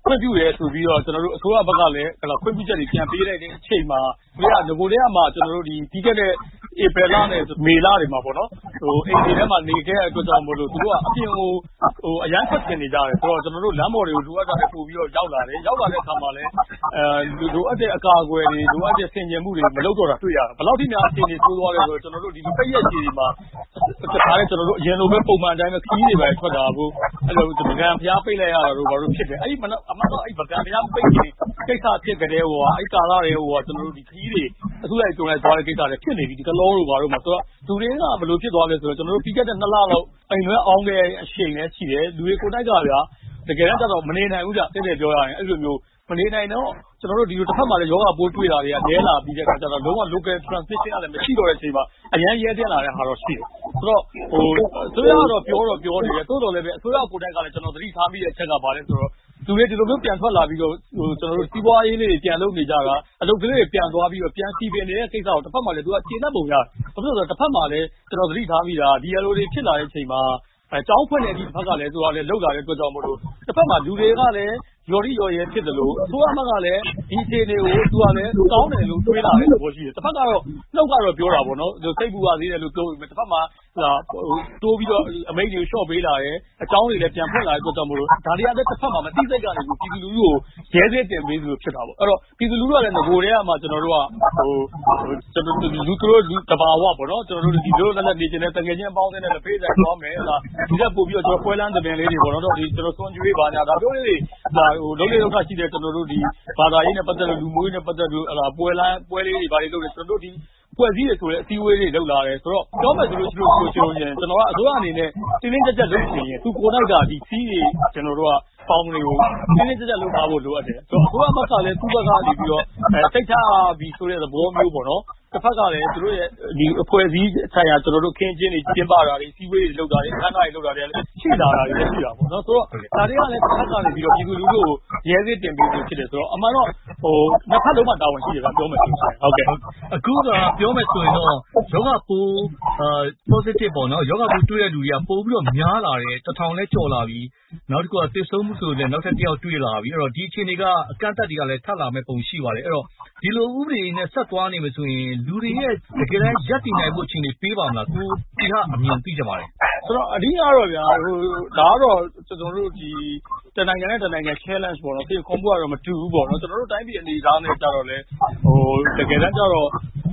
ခွင့်ပြုတယ်ဆိုပြီးတော့ကျွန်တော်တို့အစိုးရဘက်ကလည်းခွင့်ပြုချက်တွေပြန်ပေးလိုက်တဲ့အချိန်မှာငကိုတည်းကမှကျွန်တော်တို့ဒီပြီးခဲ့တဲ့ဧပြီလနဲ့မေလတွေမှာပေါ့နော်အိမ်တွေထဲမှာနေခဲ့တဲ့အတွက်ကြောင့်မို့လို့သူတို့ကအပြင်ကိုအရန်ထွက်တင်နေကြတယ်ဆိုတော့ကျွန်တော်တို့လမ်းပေါ်တွေကိုလိုအပ်တာတွေပို့ပြီးတော့ရောက်လာတဲ့အခါမှာလည်းလိုအပ်တဲ့အကာအကွယ်တွေလိုအပ်တဲ့ဆင်ခြင်မှုတွေမလုပ်တော့တာတွေ့ရတယ်ဘယ်လောက်ထိများအခြေအနေဆိုးသွားလဲဆိုတော့ကျွန်တော်တို့ဒီပိတ်ရက်ကြီးတွေမှာဒါလည်းကျွန်တော်တို့အရင်လိုပဲပုံမှန်တိုင်းပဲခီးတွေပဲထွက်တာဘူးအဲ့လိုဒီကံဖျားပိတ်လိုက်ရတာတို့ဘာလို့ဖြစ်တယ်အဲ့ဒီအမှန်တော့အဲ့ဗကံဖျားပိတ်နေကိစ္စဖြစ်ကြတဲ့ဟိုအဲ့ကာလာတွေဟိုကျွန်တော်တို့ဒီခီးတွေအထူးလိုက်ကြုံလိုက်သွားတဲ့ကိစ္စတွေဖြစ်နေပြီဒီကလောတို့ဘာလို့မှာဆိုတော့လူတွေကဘယ်လိုဖြစ်သွားလဲဆိုတော့ကျွန်တော်တို့ပြီးခဲ့တဲ့2လလောက်အိမ်လွဲအောင်တဲ့အချိန်လည်းရှိတယ်လူတွေကိုတိုက်ကဗျာတကယ်တော့မနေနိုင်ဘူးကြတဲ့ပြောရရင်အဲ့လိုမျိုးမနေနိုင်တော့ကျွန်တော်တို့ဒီလိုတစ်ဖက်မှာလည်းယောဂပိုးတွေ့တာတွေကနဲလာပြီးတဲ့အခါကျတော့လုံးဝ local transmission ကလည်းမရှိတော့တဲ့အချိန်မှာအရန်ရဲတဲ့လာတဲ့ဟာတော့ရှိတယ်ဆိုတော့အစိုးရကတော့ပြောနေတယ်တိုးတော်လည်းပဲအစိုးရကိုယ်တိုင်ကလည်းကျွန်တော်သတိထားမိတဲ့အချက်ကပါလဲဆိုတော့သူတွေဒီလိုမျိုးပြန်ထွက်လာပြီးတော့ကျွန်တော်တို့စီးပွားရေးလေးတွေပြန်လုပ်နေကြတာအလုပ်ကလေးတွေပြန်သွားပြီးတော့ပြန်စီပင်နေတဲ့ကိစ္စကိုတစ်ဖက်မှာလည်းသူကခြေနှက်ပုံရတယ်ဘာဖြစ်လို့လဲဆိုတော့တစ်ဖက်မှာလည်းကျွန်တော်သတိထားမိတာဒီလိုတွေဖြစ်လာတဲ့အချိန်မှာကျောင်းဖွင့်နေဒီတစ်ဖက်ကလည်းသူကလည်းလောက်လာတဲ့အတွက်ကြောင့်မို့လို့တစ်ဖက်မှာလူတွေကလည်းရော်ရီရော်ရဲဖြစ်တယ်လို့အစိုးရဘက်ကလည်းဒီအခြေအနေကိုသူကလည်းကောင်းတယ်လို့တွေးလာတဲ့သဘောရှိတယ်တစ်ဖက်ကတော့နှုတ်ကတော့ပြောတာပေါ့နော်စိတ်ပူပါသေးတယ်လို့ပြောပြီးတစ်ဖက်မှာတိုးပြီးတော့အမိန့်တွေလျှော့ပေးလာတယ်အကြောင်းတွေလည်းပြန်ဖွင့်လာတဲ့အတွက်ကြောင့်မို့လို့ဒါတွေကလည်းတစ်ဖက်မှာမသိစိတ်ကနေပြည်သူလူထုကိုရဲစဲတင်ပေးသလိုဖြစ်တာပေါ့အဲ့တော့ပြည်သူလူထုကလည်းငကိုတွေကမှကျွန်တော်တို့ကကျွန်တော်တို့လူတဘာဝပေါ့နော်ကျွန်တော်တို့ဒီလိုလည်းနေကျင်တဲ့တကယ်ချင်းအပေါင်းအသင်းနဲ့လည်းဖေးဆိုင်သွားမယ်ဟာဒီကပို့ပြီးတော့ကျွန်တော်ပွဲလန်းတဲ့ပင်လေးတွေပေါ့နော်ဒီကျွန်တော်ဆွန်ကျွေးပါညာဒါပြောလေးတွေလုံးလေးဒုက္ခရှိတဲ့ကျွန်တော်တို့ဒီဘာသာရေးနဲ့ပတ်သက်လို့လူမျိုးရေးနဲ့ပတ်သက်လို့ပွဲလေးတွေဘာတွေလုပ်လဲကျွန်တော်တို့ဒီဖွဲ့စည်းရဆိုတဲ့အစည်းအဝေးတွေလုပ်လာတယ်ဆိုတော့ပြောမယ်ဆိုလို့ရှိရင်ကျွန်တော်ကအစိုးရအနေနဲ့တင်းတင်းကြပ်ကြပ်လုပ်နေရင်သူကိုယ်တိုင်ကဒီစီးတွေကျွန်တော်တို့ကပေါင်းတွေကိုတင်းတင်းကြပ်ကြပ်လုပ်ထားဖို့လိုအပ်တယ်ဆိုတော့အစိုးရဘက်ကလည်းသူ့ဘက်ကနေပြီးတော့စိတ်ချပြီးဆိုတဲ့သဘောမျိုးပေါ့နော်တစ်ဖက်ကလည်းသူတို့ရဲ့ဒီအဖွဲ့အစည်းဆိုင်ရာကျွန်တော်တို့ခင်းချင်းတွေကျင်းပတာတွေစီးဝေးတွေလုပ်တာတွေအခမ်းအနားတွေလုပ်တာတွေလည်းရှိလာတာတွေလည်းရှိတာပေါ့နော်ဆိုတော့ဒါတွေကလည်းတစ်ဖက်ကနေပြီးတော့ပြည်သူလူထုကိုရဲစည်းတင်ပေးလို့ဖြစ်တယ်ဆိုတော့အမှန်တော့နှစ်ဖက်လုံးမှာတာဝန်ရှိတယ်ကပြောမယ်ဆိုရင်ဟုတ်ကဲ့အခုကပြောမယ်ဆိုရင်တော့ယောဂပိုးpositive ပေါ့နော်ယောဂပိုးတွေ့တဲ့လူတွေကပိုပြီးတော့များလာတယ်1000လဲကျော်လာပြီနောက်တစ်ခုကသေဆုံးမှုဆိုလည်းနောက်ထပ်တစ်ယောက်တွေ့လာပြီအဲ့တော့ဒီအခြေအနေကအကန့်အသတ်တွေကလည်းထပ်လာမဲ့ပုံရှိပါတယ်အဲ့တော့ဒီလိုဥပဒေနဲ့ဆက်သွားနေမယ်ဆိုရင်လူတွေရဲ့တကယ်တမ်းရပ်တည်နိုင်ဖို့အခြေအနေပေးပါမလားကိုဒီဟာအမြင်သိကြပါတယ်ဆိုတော့အဓိကတော့ဗျာဒါကတော့ကျွန်တော်တို့ဒီတနိုင်ငံနဲ့တနိုင်ငံ challenge ပေါ့နော်ဒီကွန်ပူကတော့မတူဘူးပေါ့နော်ကျွန်တော်တို့တိုင်းပြည်အနေအထားနဲ့ကြတော့လေတကယ်တမ်းကျတော့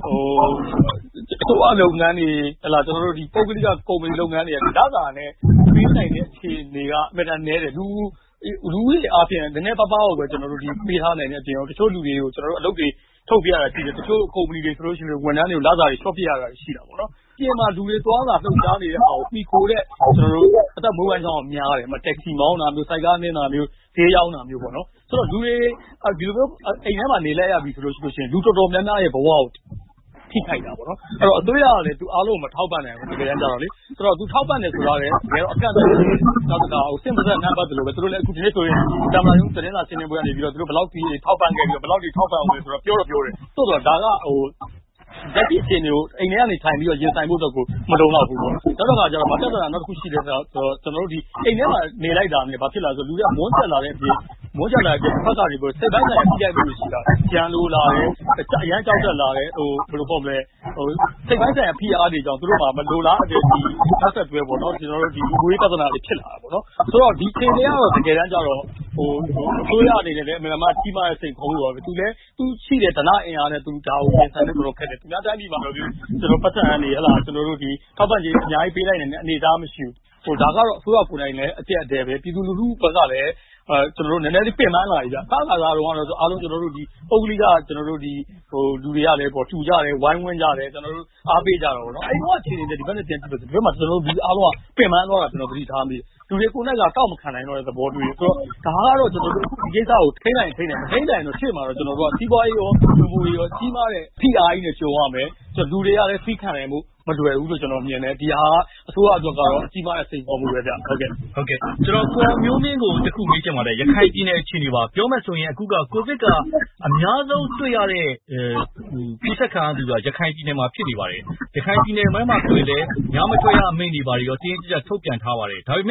ဆိုအလုပ်ငန်းတွေဟလာကျွန်တော်တို့ဒီပုဂ္ဂလိကကုမ္ပဏီလုပ်ငန်းတွေကဒါသာနဲ့ပြီးနိုင်တဲ့အခြေအနေကအမှန်တန်နဲတယ်လူကြီးအားဖြင့်နည်းနည်းပါးပါးကိုပဲကျွန်တော်တို့ဒီပေးထားနိုင်တဲ့အပြင်တချို့လူတွေကိုကျွန်တော်တို့အလုပ်တွေထုတ်ပြရတာရှိတယ်တချို့ကုမ္ပဏီတွေဆိုလို့ရှိရင်ဝန်ထမ်းတွေကိုလစာတွေ short ပြရတာရှိတာပေါ့နော်ပြင်မှာလူတွေသွားတာလှုပ်ရှားနေတဲ့အောင်ပြီးခိုတဲ့ကျွန်တော်တို့အသက်မွေးဝမ်းကြောင်းများတယ်တက္ကစီမောင်းတာမျိုးစိုက်ကားနင်းတာမျိုးဈေးရောက်တာမျိုးပေါ့နော်ဆိုတော့လူတွေဒီလိုမျိုးအိမ်ထဲမှာနေလိုက်ရပြီဆိုလို့ရှိရင်လူတော်တော်များများရဲ့ဘဝကိုထိခိုက်တာပေါ့နော်အဲ့တော့အစိုးရကလည်းသူအားလုံးမထောက်ပံ့နိုင်ဘူးတကယ်တမ်းကျတော့လေဆိုတော့သူထောက်ပံ့တယ်ဆိုတာလည်းတကယ်တော့အကန့်အသတ်နောက်တစ်ခါစင်ပစက်နံပါတ်တယ်လို့ပဲသူတို့လည်းအခုဒီနေ့ဆိုရင်တမန်ရုံးသတင်းစာရှင်းလင်းပွဲကနေပြီးတော့သူတို့ဘယ်လောက်ကြီးထောက်ပံ့ခဲ့ပြီးတော့ဘယ်လောက်ကြီးထောက်ပံ့အောင်လဲဆိုတော့ပြောတယ်ဆိုတော့ဒါကဓာတ်ကြီးအခြေအနေကိုအိမ်ထဲကနေထိုင်ပြီးတော့ရင်ဆိုင်ဖို့တော့ကိုမတုံတော့ဘူးပေါ့နောက်တော့ကကျတော့မတက်တာနောက်တစ်ခုရှိတယ်ဆိုတော့ကျွန်တော်တို့ဒီအိမ်ထဲမှာနေလိုက်တာနဲ့ဘာဖြစ်လာဆိုလူတွေကမွန်းချက်လာတဲ့အပြင်မွန်းချက်လာတဲ့ဖက်ကနေပြီးစိတ်ပိုင်းဆိုင်ရာထိခိုက်မှုတွေရှိတာကြံလို့လာတယ်အရန်ကြောက်တက်လာတယ်ဘယ်လိုပေါ့မလဲစိတ်ပိုင်းဆိုင်ရာဖိအားတွေကြောင့်သူတို့မှာမလိုလားတဲ့ဒီဖက်တွဲပေါ့နော်ကျွန်တော်တို့ဒီဝေးပြဿနာတွေဖြစ်လာတာပေါ့နော်ဆိုတော့ဒီချိန်တွေကတော့တကယ်တမ်းကျတော့အစိုးရအနေနဲ့လည်းအမှန်မှကြီးမားတဲ့စိတ်ခုံးလို့ပဲသူလည်းသူရှိတဲ့ဒနာအင်အားနဲ့သူဒါကိုပြင်ဆင်လို့တော်တော်ခက်တယ်သူများတိုင်းပြည်မှာတော့ကျွန်တော်ပတ်သက်အနေဟလာကျွန်တော်တို့ဒီထောက်ပံ့ကြေးအများကြီးပေးလိုက်နေတဲ့အနေအထားမရှိဘူးဒါကတော့အစိုးရကိုယ်တိုင်လည်းအကျက်အတဲပဲပြည်သူလူထုဘက်ကလည်းကျွန်တော်တို့နည်းနည်းလေးပြင်ပန်းလာပြီဗျ။သားတော့အားလုံးကျွန်တော်တို့ဒီပုဂ္ဂလိကကျွန်တော်တို့ဒီလူတွေကလည်းပေါ့တူကြတယ်ဝိုင်းဝန်းကြတယ်ကျွန်တော်တို့အားပေးကြတော့ဗောနော်။အဲ့တော့အခြေအနေတွေဒီဘက်နဲ့ပြန်ကြည့်လို့ဒီဘက်မှာကျွန်တော်တို့ဒီအားလုံးကပြင်ပန်းသွားတာကျွန်တော်သတိထားမိတယ်။လူတွေကိုယ်နဲ့ကတောက်မခံနိုင်တော့တဲ့သဘောတွေ့တယ်။ဆိုတော့ဒါကတော့ကျွန်တော်တို့ဒီကိစ္စကိုထိန်းနိုင်မထိန်းနိုင်တော့ရှေ့မှာတော့ကျွန်တော်တို့ကစီးပွားရေးရောလူမှုရေးရောကြီးမားတဲ့ဖိအားကြီးနဲ့ကြုံရမယ်။ကျွန်တော်လူတွေကလည်းသိခံနိုင်မှုမလွယ်ဘူးလို့ကျွန်တော်မြင်တယ်ဒီဟာအစိုးရအတွက်ကတော့အကြီးမားတဲ့စိန်ခေါ်မှုပဲဗျဟုတ်ကဲ့ကျွန်တော်ကိုမျိုးမင်းကိုတခုမေးချင်ပါတယ်ရခိုင်ပြည်နယ်အခြေအနေပါပြောမယ်ဆိုရင်အခုကကိုဗစ်ကအများဆုံးတွေ့ရတဲ့ကူးစက်ခံရသူကရခိုင်ပြည်နယ်မှာဖြစ်နေပါတယ်ရခိုင်ပြည်နယ်မှာဆိုရင်လည်းညမထွက်ရအမိန့်တွေပါရောတင်းကြပ်ထုတ်ပြန်ထားပါတယ်ဒါပေမဲ့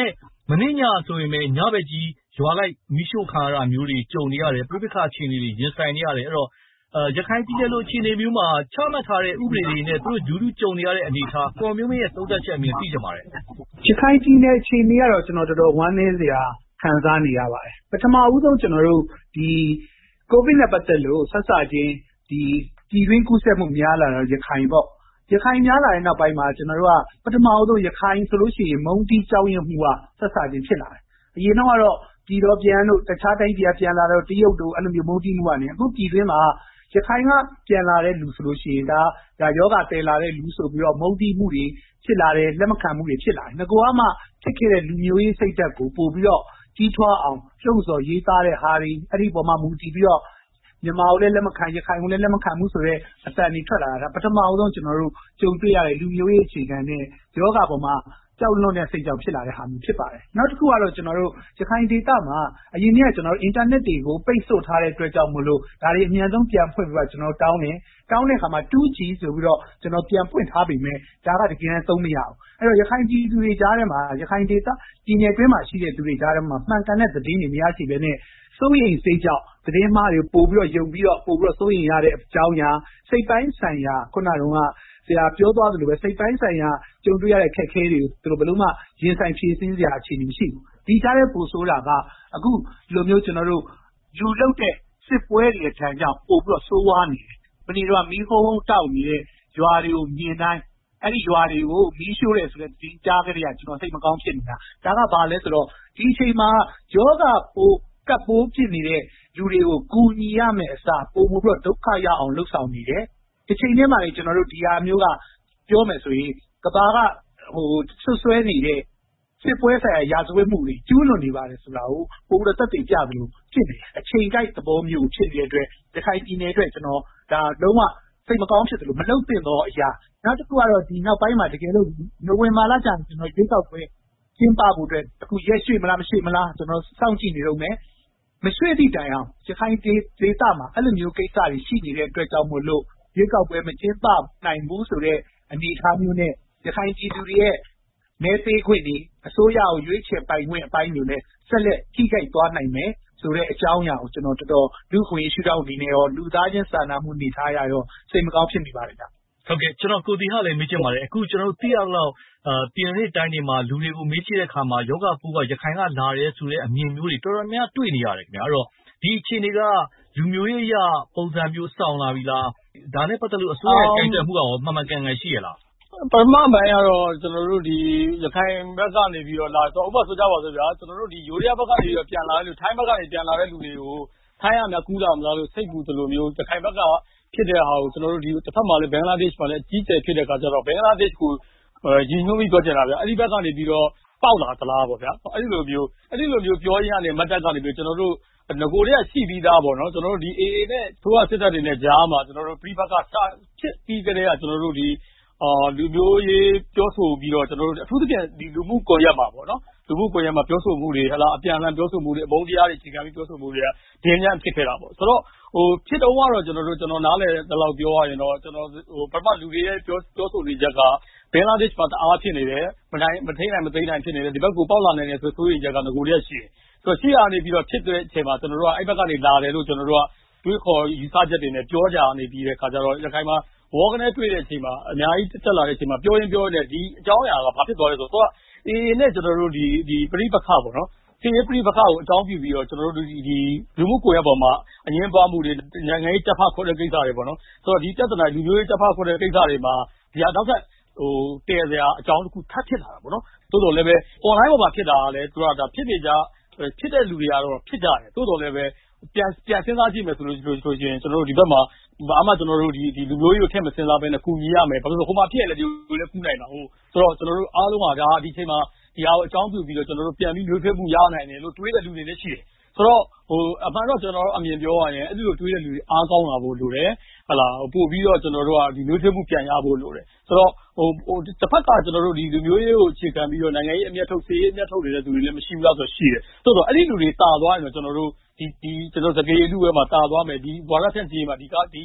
မနေ့ညဆိုရင်ပဲညဘက်ကြီးရွာလိုက်မီးရှို့ခံရတာမျိုးတွေကြုံနေရတယ်ပြိပခါအခြေအနေတွေရင်ဆိုင်နေရတယ်အဲ့တော့ရခိုင်ပြည်နယ်လိုအခြေအနေမျိုးမှာချမှတ်ထားတဲ့ဥပဒေတွေနဲ့သူတို့ကြုံနေရတဲ့အနေအထားကိုမျိုးမင်းရဲ့သုံးသပ်ချက်အမြင်သိကြပါတယ်ရခိုင်ပြည်နယ်အခြေအနေကတော့ကျွန်တော်တော်တော်ဝမ်းနည်းစရာခံစားနေရပါတယ်ပထမဦးဆုံးကျွန်တော်တို့ဒီကိုဗစ်နဲ့ပတ်သက်လို့ဆက်စချင်းဒီပြည်တွင်းကူးစက်မှုများလာတော့ရခိုင်ပေါ့ရခိုင်များလာတဲ့နောက်ပိုင်းမှာကျွန်တော်တို့ကပထမဦးဆုံးရခိုင်ဆိုလို့ရှိရင်မုံတီကြောင်းရမှုကဆက်စချင်းဖြစ်လာတယ်အရင်တော့ကတော့ပြည်တော်ပြန်တို့တခြားတိုင်းပြည်ပြန်လာတော့တရုတ်တို့အဲ့လိုမျိုးမုံတီမှုကနေအခုပြည်တွင်းမှာရခိုင်ကပြန်လာတဲ့လူဆိုလို့ရှိရင်ဒါယောဂတည်လာတဲ့လူဆိုပြီးတော့မုံတီမှုတွေဖြစ်လာတယ်လက်မခံမှုတွေဖြစ်လာတယ်ငကောကမှဖြစ်ခဲ့တဲ့လူမျိုးရေးစိတ်ဓာတ်ကိုပို့ပြီးတော့ကြီးထွားအောင်လှုပ်ဆော်ရေးသားတဲ့ဟာတွေအဲ့ဒီပေါ်မှာမူတည်ပြီးတော့မြန်မာကိုလည်းလက်မခံရခိုင်ကိုလည်းလက်မခံမှုဆိုတော့အတန်ကြီးထွက်လာတာပထမအောင်ဆုံးကျွန်တော်တို့ကြုံတွေ့ရတဲ့လူမျိုးရေးအခြေခံနဲ့ယောဂပေါ်မှာကြောက်လွန်တဲ့စိတ်ကြောင့်ဖြစ်လာတဲ့ဟာမျိုးဖြစ်ပါတယ်နောက်တစ်ခုကတော့ကျွန်တော်တို့ရခိုင်ဒေသမှာအရင်ကကျွန်တော်တို့အင်တာနက်တွေကိုပိတ်ဆို့ထားတဲ့အတွက်ကြောင့်မို့လို့ဒါတွေအများဆုံးပြန်ဖွင့်ပြီးတော့ကျွန်တော်တောင်းတဲ့အခါမှာ 2G ဆိုပြီးတော့ကျွန်တော်ပြန်ဖွင့်ထားပြီမဲ့ဒါကတကယ်သုံးမရအောင်အဲ့တော့ရခိုင်ပြည်သူတွေကြားထဲမှာရခိုင်ဒေသပြည်နယ်တွင်းမှာရှိတဲ့သူတွေကြားထဲမှာမှန်ကန်တဲ့သတင်းတွေမရရှိဘဲနဲ့စိုးရိမ်စိတ်ကြောင့်သတင်းမှားတွေပို့ပြီးတော့ယုံပြီးတော့ပို့ပြီးတော့စိုးရိမ်ရတဲ့အကြောင်းအရာစိတ်ပိုင်းဆိုင်ရာခုနကတော့ဆရာပြောသွားသလိုပဲစိတ်ပိုင်းဆိုင်ရာကြုံတွေ့ရတဲ့ခက်ခဲတွေသူတို့ဘယ်လို့မှရင်ဆိုင်ဖြေရှင်းစရာအခြေအနေမရှိဘူးဒီကြားထဲပို့ဆိုတာကအခုလိုမျိုးကျွန်တော်တို့လူလုတဲ့စစ်ပွဲတွေထံကြောင့်ပို့ပြီးတော့ဆိုးဝါးနေတယ်ဘယ်နည်းတော့မီးဟုံးတောက်နေတဲ့ရွာတွေကိုမြင်တိုင်းအဲ့ဒီရွာတွေကိုမီးရှို့တယ်ဆိုတဲ့ဒီကြားကြတဲ့ကျွန်တော်စိတ်မကောင်းဖြစ်နေတာဒါကဘာလဲဆိုတော့ဒီအချိန်မှာယောဂပိုးကပ်ပိုးဖြစ်နေတဲ့လူတွေကိုကူညီရမယ်အစားပုံမှုပြီးတော့ဒုက္ခရအောင်လှုပ်ဆောင်နေတယ်ဒီချိန်ထဲမှာလေကျွန်တော်တို့ဒီဟာမျိုးကပြောမယ်ဆိုရင်ကဘာကဆွဆွဲနေတဲ့စစ်ပွဲဆိုင်ရာရာဇဝတ်မှုတွေကျူးလွန်နေပါတယ်ဆိုတာကိုပုံရသက်သေပြသလိုဖြစ်နေအချိန်ကြိုက်သဘောမျိုးဖြစ်နေတဲ့အတွက်ဒီခိုင်ပြည်နယ်အတွက်ကျွန်တော်ဒါလုံးဝစိတ်မကောင်းဖြစ်တယ်လို့မလုပ်သင့်တော့အရာနောက်တစ်ခုကတော့ဒီနောက်ပိုင်းမှာတကယ်လို့နိုဝင်ဘာလကျရင်ကျွန်တော်ရွေးကောက်ပွဲကျင်းပဖို့အတွက်အခုရက်ရွှေ့မလားမရှိမလားကျွန်တော်စောင့်ကြည့်နေတော့မယ်မရွှေ့သည့်တိုင်အောင်ရခိုင်ဒေသမှာအဲ့လိုမျိုးကိစ္စတွေရှိနေတဲ့အတွက်ကြောင့်မို့လို့ရွေးကောက်ပွဲမကျင်းပနိုင်ဘူးဆိုတဲ့အနေအထားမျိုးနဲ့ရခိုင်ပြည်သူတွေရဲ့မဲပေးခွင့်တွေအစိုးရကိုရွေးချယ်ပိုင်ခွင့်အပိုင်းတွေနဲ့ဆက်လက်ထိခိုက်သွားနိုင်မယ်ဆိုတဲ့အကြောင်းအရာကိုကျွန်တော်တော်တော်လူခွင့်ရှုထောင့်အနေနဲ့ရောလူသားချင်းစာနာမှုနေထားရရောစိတ်မကောင်းဖြစ်နေပါတယ်ဗျဟုတ်ကဲ့ကျွန်တော်ကိုတီဟာလည်းမေးချင်ပါတယ်အခုကျွန်တော်တို့သိရလောက်ပြည်နယ်တိုင်းတွေမှာလူတွေကိုမေးကြည့်တဲ့အခါမှာယောဂပိုးကရခိုင်ကလာတယ်ဆိုတဲ့အမြင်မျိုးတွေတော်တော်များတွေ့နေရတယ်ခင်ဗျာအဲ့တော့ဒီအခြေအနေကလူမျိုးရေးအရပုံစံမျိုးစောင်လာပြီလားဒါနဲ့ပတ်သက်လို့အစိုးရရဲ့ကြိုက်တယ်မှုကရောမှန်မှန်ကန်ကန်ရှိရလားပထမပိုင်းကတော့ကျွန်တော်တို့ဒီရခိုင်ဘက်ကနေပြီးတော့လာဆိုဥပမာဆိုကြပါစို့ဗျာကျွန်တော်တို့ဒီယူရီးယားဘက်ကနေပြီးတော့ပြန်လာတဲ့လူထိုင်းဘက်ကနေပြန်လာတဲ့လူတွေကိုထိုင်းရများကူးလာမလားလို့စိတ်ကူသလိုမျိုးရခိုင်ဘက်ကဖြစ်တဲ့ဟာကိုကျွန်တော်တို့ဒီတစ်ဖက်မှာလည်းဘင်္ဂလားဒေ့ရှ်မှာလည်းအကြီးကျယ်ဖြစ်တဲ့အခါကျတော့ဘင်္ဂလားဒေ့ရှ်ကိုရည်ညွှန်းပြီးပြောချင်တာဗျာအဲ့ဒီဘက်ကနေပြီးတော့ပေါက်လာသလားပေါ့ဗျာအဲ့ဒီလိုမျိုးပြောရင်းကနေမတ်တက်ကနေပြီးကျွန်တော်တို့ငကိုတွေကရှိပြီးသားပေါ့နော်ကျွန်တော်တို့ဒီ AA နဲ့ထိုးရစစ်တပ်တွေနဲ့ကြားမှာကျွန်တော်တို့ပြိပကဖြစ်ပြီးကြတဲ့ကကျွန်တော်တို့ဒီလူမျိုးရေးပြောဆိုပြီးတော့ကျွန်တော်တို့အထူးသဖြင့်ဒီလူမှုကွန်ရက်မှာပေါ့နော်လူမှုကွန်ရက်မှာပြောဆိုမှုတွေဟလာအပြန်အလှန်ပြောဆိုမှုတွေအမုန်းတရားတွေချိန်ခံပြီးပြောဆိုမှုတွေကဒင်းညံ့ဖြစ်ခဲ့တာပေါ့ဆိုတော့ဖြစ်တော့ကတော့ကျွန်တော်နားလည်တဲ့လောက်ပြောရရင်တော့ကျွန်တော်ပထမလူတွေရဲ့ပြောဆိုနေချက်ကဘင်္ဂလားဒေ့ရှ်မှာတအားဖြစ်နေတယ်မထိနိုင်မသိနိုင်ဖြစ်နေတယ်ဒီဘက်ကိုပေါက်လာနိုင်တယ်ဆိုရင်ချက်ကငကိုတွေကရှိတယ်ဆိုတော့ရှိရနေပြီးတော့ဖြစ်တဲ့အချိန်မှာကျွန်တော်တို့ကအဲ့ဘက်ကနေလာတယ်လို့ကျွန်တော်တို့ကတွေးခေါ်ယူဆချက်တွေနဲ့ပြောကြနေပြီးတဲ့ခါကျတော့ရခိုင်မှာဝေါကနေတွေ့တဲ့အချိန်မှာအများကြီးတက်လာတဲ့အချိန်မှာပြောရင်နဲ့ဒီအကြောင်းအရာကဘာဖြစ်သွားလဲဆိုတော့အေးနဲ့ကျွန်တော်တို့ဒီပြိပခါပေါ့နော်ဒီပြိပခါကိုအကြောင်းပြုပြီးတော့ကျွန်တော်တို့ဒီလူမှုကွန်ရက်ပေါ်မှာအငင်းပွားမှုတွေနိုင်ငံရေးတပ်ဖခွဲတဲ့ကိစ္စတွေပေါ့နော်ဆိုတော့ဒီပြဿနာလူမျိုးရေးတပ်ဖခွဲတဲ့ကိစ္စတွေမှာဒီဟာနောက်ထပ်တည်စရာအကြောင်းတစ်ခုထပ်ဖြစ်လာတာပေါ့နော်တိုးတော်လည်းပဲ online ပေါ်မှာဖြစ်တာကလည်းသူကဒါဖြစ်နေကြဖြစ်တဲ့လူတွေကတော့ဖြစ်ကြတယ်တိုးတော်လည်းပဲပြန်စဉ်းစားကြည့်မယ်ဆိုလို့ရှိရင်ကျွန်တော်တို့ဒီဘက်မှာဘာမှကျွန်တော်တို့ဒီလူမျိုးရေးကိုထည့်မစဉ်းစားဘဲနဲ့ကူညီရမယ်ဘာလို့လဲဆိုဟိုမှာဖြစ်ရလေဒီလိုလည်းကူနိုင်တာဟုတ်ဆိုတော့ကျွန်တော်တို့အားလုံးကဒါဒီချိန်မှာဒီဟာကိုအကြောင်းပြုပြီးတော့ကျွန်တော်တို့ပြန်ပြီးမျိုးထွေးမှုရနိုင်တယ်လို့တွေးတဲ့လူတွေလည်းရှိတယ်ဆိုတော့အမှန်တော့ကျွန်တော်တို့အမြင်ပြောရရင်အဲ့ဒီလိုတွေးတဲ့လူတွေအားကောင်းလာဖို့လိုတယ်ဟလာပို့ပြီးတော့ကျွန်တော်တို့ကဒီမျိုးထွေးမှုပြန်ရဖို့လိုတယ်ဆိုတော့တစ်ဖက်ကကျွန်တော်တို့ဒီလူမျိုးရေးကိုအခြေခံပြီးတော့နိုင်ငံရေးအမျက်ထုတ်စီရေးအမျက်ထုတ်နေတဲ့လူတွေလည်းမရှိဘူးလားဆိုတော့ရှိတယ်ဆိုတော့အဲ့ဒီလူတွေတာသွားရင်တော့ကျွန်တော်တို့ဒီကျွန်တော်စကေးလူဝဲမှာတာသွားမယ်ဒီဝါရဖြန့်ကြီးမှာဒီ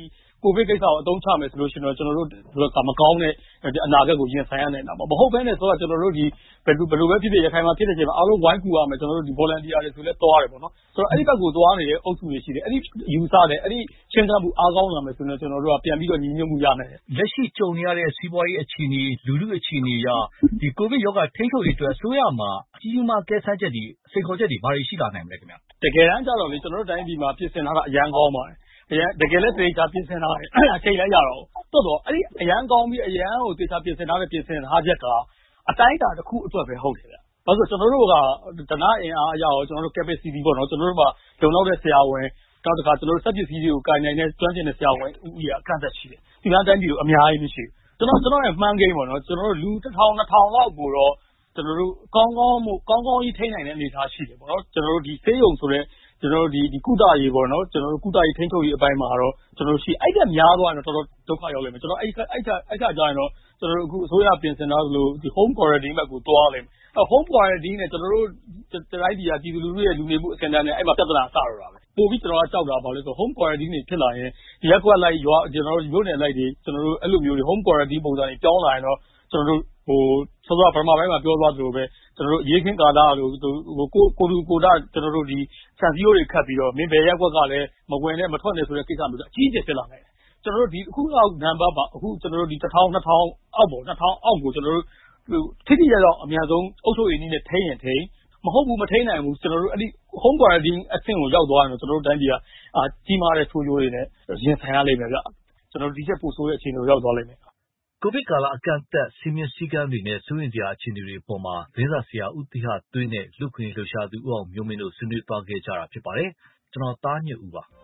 ကိုဗစ်ကိစ္စကိုအသုံးချမယ်ဆိုလို့ရှိရင်တော့ကျွန်တော်တို့မကောင်းတဲ့အနာဂတ်ကိုရင်ဆိုင်ရနိုင်တာပေါ့မဟုတ်ဘဲနဲ့ဆိုတော့ကျွန်တော်တို့ဒီဘယ်လိုပဲဖြစ်ဖြစ်ရခိုင်မှာဖြစ်တဲ့ချိန်မှာအားလုံးဝိုင်းကူရမယ်ကျွန်တော်တို့ဒီ volunteer တွေဆိုလဲသွားတယ်ပေါ့နော်ဆိုတော့အဲ့ဒီဘက်ကိုသွားနေတဲ့အုပ်စုတွေရှိတယ်အဲ့ဒီယူဆတယ်အဲ့ဒီချင်းကပ်မှုအားကောင်းလာမယ်ဆိုရင်ကျွန်တော်တို့ကပြန်ပြီးတော့ညီညွတ်မှုရနိုင်တယ်လက်ရှိကြုံနေရတဲ့စီးပွားရေးအခြေအနေလူထုအခြေအနေအရဒီကိုဗစ်ရောဂါထိန်းချုပ်ရေးအတွက်အစိုးရမှာအကြီးအမားကဲဆန်းချက်တွေစိန်ခေါ်ချက်တွေဘာတွေရှိလာနိုင်မလဲခင်ဗျတကယ်တမ်းကျတော့လေကျွန်တော်တို့တိုင်းပြည်မှာပြင်ဆင်ထားတာအရန်ကောင်းပါတယ်တကယ်လည်းသေချာပြင်ဆင်ထားတယ်အချိန်လည်းရတော့တော်တော်အဲ့ဒီအရန်ကောင်းပြီးအရန်ကိုသေချာပြင်ဆင်ထားတဲ့ပြင်ဆင်ထားချက်ကအတိုင်းအတာတစ်ခုအတွက်ပဲဟုတ်တယ်ဗျ။ဘာလို့ဆိုကျွန်တော်တို့ကဒနာအင်အားအရရောကျွန်တော်တို့ capacity ပေါ့နော်ကျွန်တော်တို့မှာလုံလောက်တဲ့ဆရာဝန်နောက်တစ်ခါကျွန်တော်တို့စက်ပစ္စည်းတွေကိုကိုင်နိုင်တဲ့ကျွမ်းကျင်တဲ့ဆရာဝန်ဦးကြီးအကန့်အသတ်ရှိတယ်။ဒီကတိုင်းပြည်လိုအများကြီးမရှိဘူး။ကျွန်တော်ရဲ့မှန်းကိန်းပေါ့နော်ကျွန်တော်တို့လူ1000 2000လောက်ကိုတော့ကျွန်တော်တို့ကောင်းကောင်းကြီးထိန်းနိုင်တဲ့အနေအထားရှိတယ်ပေါ့နော်ကျွန်တော်တို့ဒီဆေးရုံဆိုတဲ့ကျွန်တော်တို့ဒီကုသရေးပေါ့နော်ကျွန်တော်တို့ကုသရေးထိန်းချုပ်ရေးအပိုင်းမှာတော့ကျွန်တော်တို့ရှိအဲ့ဒါများသွားရင်တော့တော်တော်ဒုက္ခရောက်လိမ့်မယ်ကျွန်တော်အဲ့ခါကျရင်တော့ကျွန်တော်တို့အခုအစိုးရပြင်ဆင်ထားသလိုဒီ home quarantine ဘက်ကိုတွားလိမ့်မယ်home quarantine နဲ့ကျွန်တော်တို့တိုင်းပြည်ကပြည်သူလူထုရဲ့လူနေမှုအဆင့်တန်းနဲ့အဲ့မှာပြဿနာစတော့တာပဲပို့ပြီးကျွန်တော်ကကြောက်တာပါလို့ဆို home quarantine တွေဖြစ်လာရင်ဒီရက်ကွက်လိုက်ရွာကျွန်တော်တို့မြို့နယ်လိုက်တွေကျွန်တော်တို့အဲ့လိုမျိုးတွေ home quarantine ပုံစံတွေပြောင်းလာရင်တော့ကျွန်တော်တို့စောစောပထမပိုင်းမှာပြောသွားသလိုပဲကျွန်တော်တို့ရေးခင်းကာလလို့ကိုလူကိုဒါကျွန်တော်တို့ဒီဆန်စီယိုတွေခတ်ပြီးတော့မင်းဘယ်ရက်ကွက်ကလည်းမဝင်နဲ့မထွက်နဲ့ဆိုတဲ့ကိစ္စမျိုးအကြီးအကျယ်ဖြစ်လာတယ်ကျွန်တော်တို့ဒီအခုလောက်နံပါတ်ပါအခုကျွန်တော်တို့ဒီ1000 2000အောက်ပေါ့2000အောက်ကိုကျွန်တော်တို့ထိတိရတော့အများဆုံးအုပ်ချုပ်ရေးနည်းနဲ့ထိန်းရင်ထိန်းမဟုတ်ဘူးမထိန်းနိုင်ဘူးကျွန်တော်တို့အဲ့ဒီ home quarantine အဆင့်ကိုရောက်သွားရင်တော့ကျွန်တော်တို့တိုင်းပြည်ကကြီးမားတဲ့ဆိုးကျိုးတွေနဲ့ရင်ဆိုင်ရလိမ့်မယ်ဗျကျွန်တော်တို့ဒီချက်ပို့ဆိုးတဲ့အခြေအနေကိုရောက်သွားလိမ့်မယ်ကိုဗစ်ကာလအကန့်အသတ်စီမင်းစည်းကမ်းတွေနဲ့စိုးရိမ်စရာအခြေအနေတွေအပေါ်မှာသတင်းစာဆရာဦးသီဟသွေးနဲ့လူ့ခွင့်လှုပ်ရှားသူဦးအောင်မျိုးမင်းတို့ဆွေးနွေးသွားခဲ့ကြတာဖြစ်ပါတယ်ကျွန်တော်သားညွန့်ဦးပါ